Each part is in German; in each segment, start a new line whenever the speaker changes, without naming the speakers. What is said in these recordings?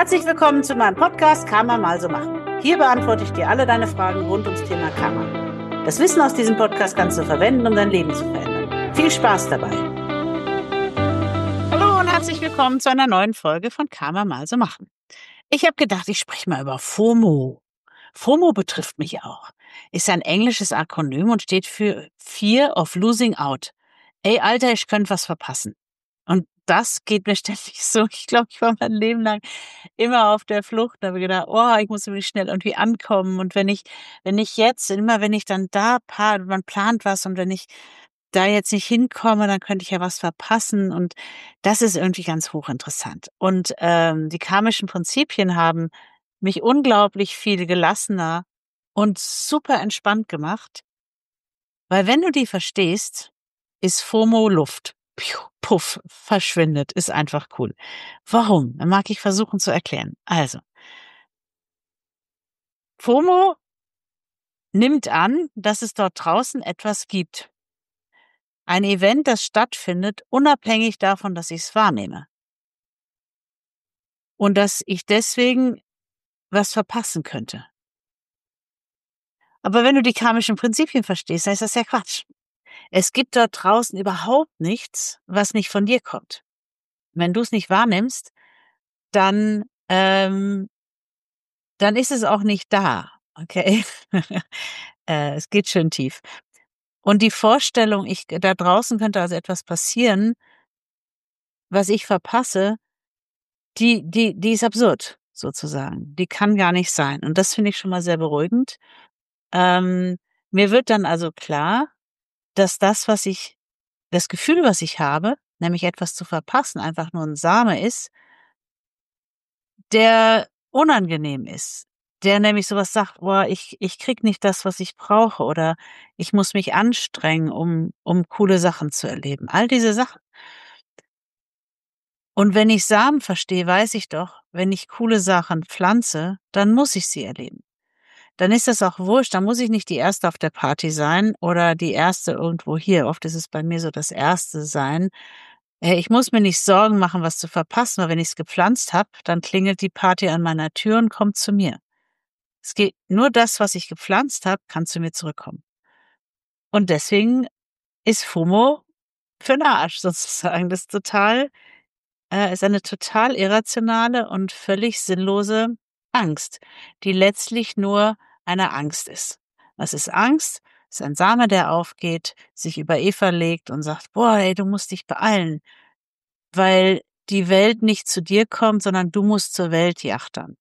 Herzlich willkommen zu meinem Podcast Karma mal so machen. Hier beantworte ich dir alle deine Fragen rund ums Thema Karma. Das Wissen aus diesem Podcast kannst du verwenden, um dein Leben zu verändern. Viel Spaß dabei! Hallo und herzlich willkommen zu einer neuen Folge von Karma mal so machen. Ich habe gedacht, ich spreche mal über FOMO. FOMO betrifft mich auch. Ist ein englisches Akronym und steht für Fear of Losing Out. Ey, Alter, ich könnte was verpassen. Und das geht mir ständig so. Ich glaube, ich war mein Leben lang immer auf der Flucht. Da habe ich gedacht, oh, ich muss irgendwie schnell irgendwie ankommen. Und wenn ich jetzt, immer wenn ich dann man plant was und wenn ich da jetzt nicht hinkomme, dann könnte ich ja was verpassen. Und das ist irgendwie ganz hochinteressant. Und die karmischen Prinzipien haben mich unglaublich viel gelassener und super entspannt gemacht. Weil wenn du die verstehst, ist FOMO Luft. Piu, puff, verschwindet, ist einfach cool. Warum? Dann mag ich versuchen zu erklären. Also, FOMO nimmt an, dass es dort draußen etwas gibt. Ein Event, das stattfindet, unabhängig davon, dass ich es wahrnehme. Und dass ich deswegen was verpassen könnte. Aber wenn du die karmischen Prinzipien verstehst, heißt das ja Quatsch. Es gibt dort draußen überhaupt nichts, was nicht von dir kommt. Wenn du es nicht wahrnimmst, dann ist es auch nicht da, okay? Es geht schön tief. Und die Vorstellung, da draußen könnte also etwas passieren, was ich verpasse, die ist absurd, sozusagen. Die kann gar nicht sein. Und das finde ich schon mal sehr beruhigend. Mir wird dann also klar, dass das Gefühl, was ich habe, nämlich etwas zu verpassen, einfach nur ein Same ist, der unangenehm ist, der nämlich sowas sagt: „Boah, ich krieg nicht das, was ich brauche“, oder „Ich muss mich anstrengen, um coole Sachen zu erleben“, all diese Sachen. Und wenn ich Samen verstehe, weiß ich doch, wenn ich coole Sachen pflanze, dann muss ich sie erleben. Dann ist das auch wurscht, dann muss ich nicht die Erste auf der Party sein oder die Erste irgendwo hier. Oft ist es bei mir so das Erste sein. Ich muss mir nicht Sorgen machen, was zu verpassen, weil wenn ich's gepflanzt habe, dann klingelt die Party an meiner Tür und kommt zu mir. Es geht nur das, was ich gepflanzt habe, kann zu mir zurückkommen. Und deswegen ist FOMO für 'n Arsch sozusagen. Das ist eine total irrationale und völlig sinnlose Angst, die letztlich nur eine Angst ist. Was ist Angst? Ist ein Same, der aufgeht, sich über Eva legt und sagt: „Boah, ey, du musst dich beeilen, weil die Welt nicht zu dir kommt, sondern du musst zur Welt jachtern.“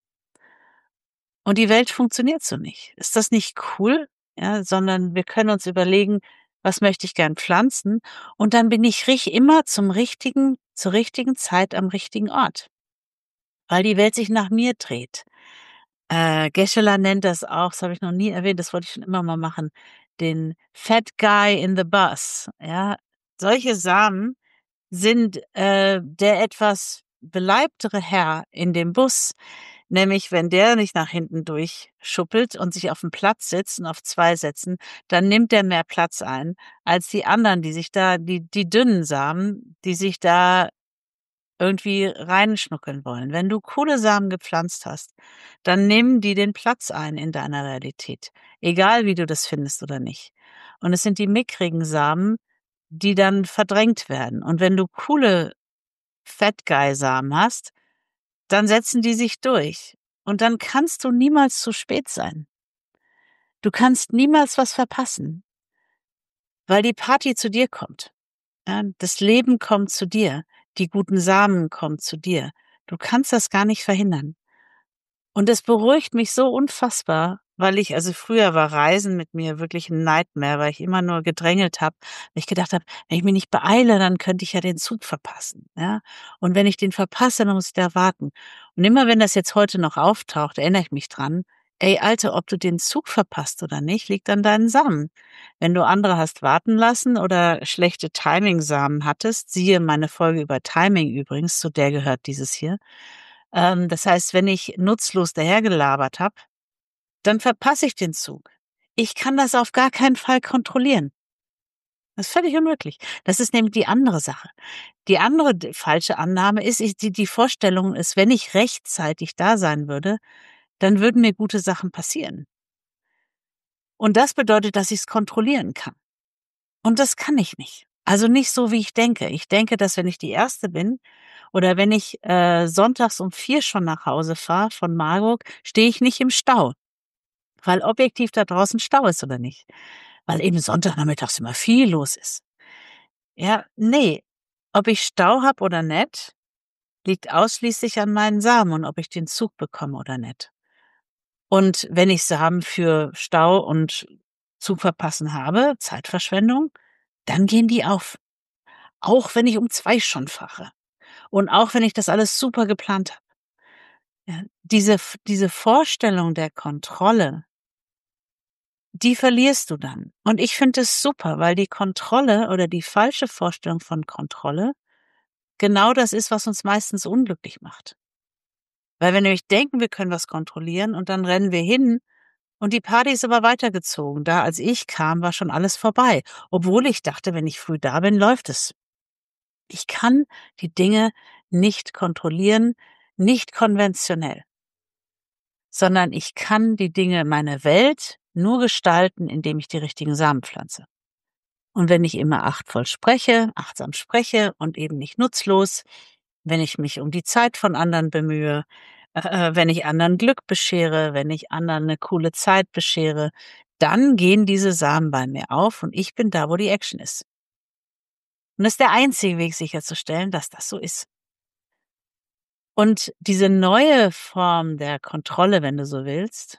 Und die Welt funktioniert so nicht. Ist das nicht cool? Ja, sondern wir können uns überlegen, was möchte ich gern pflanzen? Und dann bin ich immer zur richtigen Zeit am richtigen Ort, weil die Welt sich nach mir dreht. Geshe-la nennt das auch, das habe ich noch nie erwähnt, das wollte ich schon immer mal machen, den Fat Guy in the Bus. Ja, solche Samen sind der etwas beleibtere Herr in dem Bus. Nämlich, wenn der nicht nach hinten durchschuppelt und sich auf auf'm Platz sitzt und auf 2 Sätzen, dann nimmt der mehr Platz ein als die anderen, die dünnen Samen, die sich da irgendwie reinschnuggeln wollen. Wenn du coole Samen gepflanzt hast, dann nehmen die den Platz ein in deiner Realität, egal wie du das findest oder nicht. Und es sind die mickrigen Samen, die dann verdrängt werden. Und wenn du coole Fat Guy Samen hast, dann setzen die sich durch. Und dann kannst du niemals zu spät sein. Du kannst niemals was verpassen, weil die Party zu dir kommt. Ja, das Leben kommt zu dir. Die guten Samen kommen zu dir. Du kannst das gar nicht verhindern. Und es beruhigt mich so unfassbar, weil also früher war Reisen mit mir wirklich 'n Nightmare, weil ich immer nur gedrängelt habe, weil ich gedacht habe: „Wenn ich mich nicht beeile, dann könnte ich ja den Zug verpassen“, ja? Und wenn ich den verpasse, dann muss ich da warten. Und immer wenn das jetzt heute noch auftaucht, erinnere ich mich dran: „Ey, Alter, ob du den Zug verpasst oder nicht, liegt an deinen Samen. Wenn du andere hast warten lassen oder schlechte Timing-Samen hattest“, siehe meine Folge über Timing übrigens, zu der gehört dieses hier. Das heißt, wenn ich nutzlos dahergelabert habe, dann verpasse ich den Zug. Ich kann das auf gar keinen Fall kontrollieren. Das ist völlig unmöglich. Das ist nämlich die andere Sache. Die andere falsche Annahme ist, die Vorstellung ist, wenn ich rechtzeitig da sein würde, dann würden mir gute Sachen passieren. Und das bedeutet, dass ich es kontrollieren kann. Und das kann ich nicht. Also nicht so, wie ich denke. Ich denke, dass wenn ich die Erste bin oder wenn ich sonntags um 4 schon nach Hause fahre von Marburg, stehe ich nicht im Stau, weil objektiv da draußen Stau ist oder nicht. Weil eben Sonntagnachmittags immer viel los ist. Ja, nee. Ob ich Stau habe oder nicht, liegt ausschließlich an meinen Samen und ob ich den Zug bekomme oder nicht. Und wenn ich Samen für Stau und Zug verpassen habe, Zeitverschwendung, dann gehen die auf. Auch wenn ich um 2 schon fahre und auch wenn ich das alles super geplant habe. Ja, diese Vorstellung der Kontrolle, die verlierst du dann. Und ich finde es super, weil die Kontrolle oder die falsche Vorstellung von Kontrolle genau das ist, was uns meistens unglücklich macht. Weil wir nämlich denken, wir können was kontrollieren und dann rennen wir hin und die Party ist aber weitergezogen. Da, als ich kam, war schon alles vorbei. Obwohl ich dachte, wenn ich früh da bin, läuft es. Ich kann die Dinge nicht kontrollieren, nicht konventionell, sondern ich kann die Dinge, meine Welt nur gestalten, indem ich die richtigen Samen pflanze. Und wenn ich immer achtsam spreche und eben nicht nutzlos, wenn ich mich um die Zeit von anderen bemühe, wenn ich anderen Glück beschere, wenn ich anderen eine coole Zeit beschere, dann gehen diese Samen bei mir auf und ich bin da, wo die Action ist. Und das ist der einzige Weg, sicherzustellen, dass das so ist. Und diese neue Form der Kontrolle, wenn du so willst,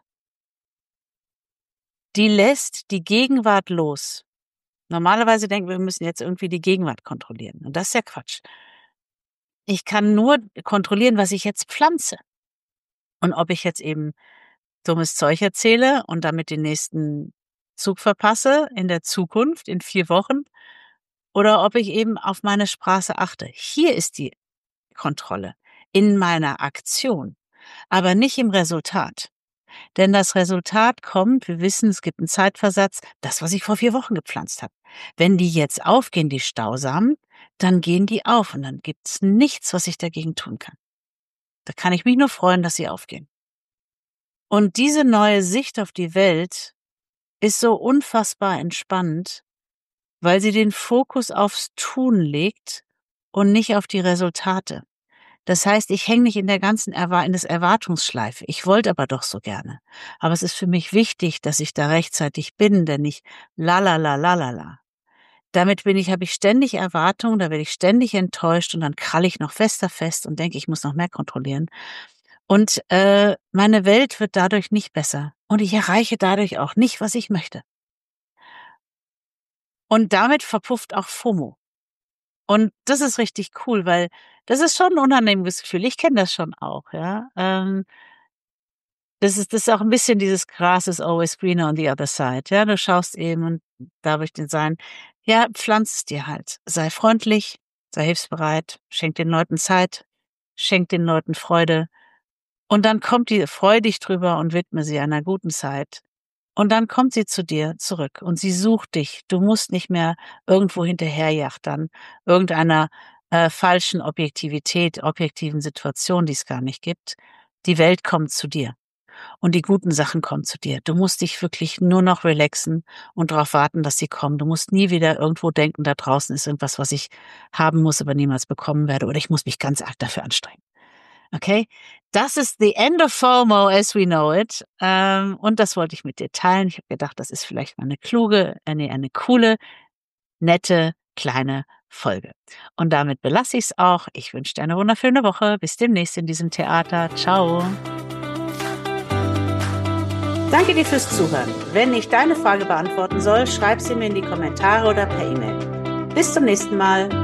die lässt die Gegenwart los. Normalerweise denken wir müssen jetzt irgendwie die Gegenwart kontrollieren. Und das ist ja Quatsch. Ich kann nur kontrollieren, was ich jetzt pflanze. Und ob ich jetzt eben dummes Zeug erzähle und damit den nächsten Zug verpasse in der Zukunft, in 4 Wochen, oder ob ich eben auf meine Sprache achte. Hier ist die Kontrolle. In meiner Aktion, aber nicht im Resultat. Denn das Resultat kommt, wir wissen, es gibt einen Zeitversatz, das, was ich vor 4 Wochen gepflanzt habe. Wenn die jetzt aufgehen, die Stausamen, dann gehen die auf und dann gibt's nichts, was ich dagegen tun kann. Da kann ich mich nur freuen, dass sie aufgehen. Und diese neue Sicht auf die Welt ist so unfassbar entspannend, weil sie den Fokus aufs Tun legt und nicht auf die Resultate. Das heißt, ich hänge nicht in der ganzen in das Erwartungsschleife. Ich wollte aber doch so gerne. Aber es ist für mich wichtig, dass ich da rechtzeitig bin, denn ich la. Damit habe ich ständig Erwartungen, da werde ich ständig enttäuscht und dann kralle ich noch fester fest und denke, ich muss noch mehr kontrollieren. Und meine Welt wird dadurch nicht besser. Und ich erreiche dadurch auch nicht, was ich möchte. Und damit verpufft auch FOMO. Und das ist richtig cool, weil das ist schon ein unangenehmes Gefühl. Ich kenne das schon auch, ja. Das ist auch ein bisschen dieses Grass is always greener on the other side, ja. Du schaust eben und da will ich dir sagen, ja, pflanz es dir halt. Sei freundlich, sei hilfsbereit, schenk den Leuten Zeit, schenk den Leuten Freude. Und dann freu dich drüber und widme sie einer guten Zeit. Und dann kommt sie zu dir zurück und sie sucht dich. Du musst nicht mehr irgendwo hinterherjachtern, irgendeiner falschen objektiven Situation, die es gar nicht gibt. Die Welt kommt zu dir und die guten Sachen kommen zu dir. Du musst dich wirklich nur noch relaxen und darauf warten, dass sie kommen. Du musst nie wieder irgendwo denken, da draußen ist irgendwas, was ich haben muss, aber niemals bekommen werde oder ich muss mich ganz arg dafür anstrengen. Okay, das ist the end of FOMO as we know it. Und das wollte ich mit dir teilen. Ich habe gedacht, das ist vielleicht mal eine coole, nette, kleine Folge. Und damit belasse ich es auch. Ich wünsche dir eine wunderschöne Woche. Bis demnächst in diesem Theater. Ciao. Danke dir fürs Zuhören. Wenn ich deine Frage beantworten soll, schreib sie mir in die Kommentare oder per E-Mail. Bis zum nächsten Mal.